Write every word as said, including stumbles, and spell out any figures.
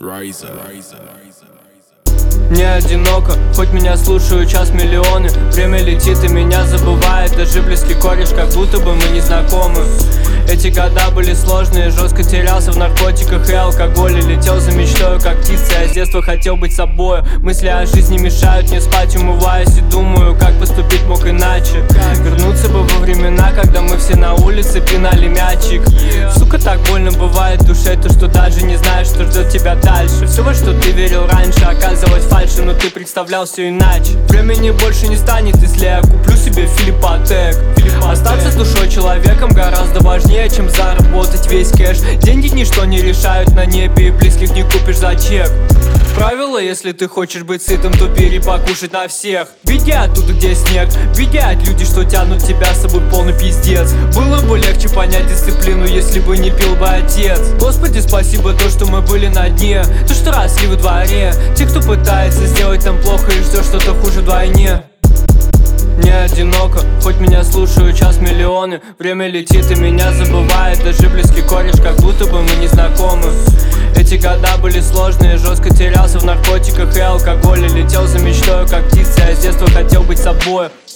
Не одиноко, хоть меня слушают час миллионы. Время летит и меня забывает даже близкий кореш, как будто бы мы не знакомы. Эти года были сложные, жестко терялся в наркотиках и алкоголе. Летел за мечтой, как птица, я с детства хотел быть собой. Мысли о жизни мешают мне спать, умываюсь и думаю, как поступить мог иначе. Вернуться бы во времена, когда мы все на улице пинали мячик. Сука, так больно бывает в душе, то что даже не знаешь, что ждет тебя дальше. Все, во что ты верил раньше, оказалось фальши, но ты представлял все иначе. Времени больше не станет, если я куплю себе Филиппотек. Остаться с душой человеком гораздо важнее, чем заработать весь кэш. Деньги ничто не решают на небе, и близких не купишь за чек. Правило, если ты хочешь быть сытым, то бери покушать на всех. Беги оттуда, где снег, беги от людей, что тянут тебя с собой полный пиздец. Было бы легче понять дисциплину, если бы не пил бы отец. Господи, спасибо, то, что мы были на дне, то, что росли во дворе. Те, кто пытается сделать там плохо и ждет что-то хуже вдвойне. Не одиноко, хоть меня слушают час миллионы. Время летит и меня забывает даже близкий кореш, как будто бы мы не знакомы. Эти года были сложные, жестко терялся в наркотиках и алкоголе. Летел за мечтой, как птица, я с детства хотел быть собой.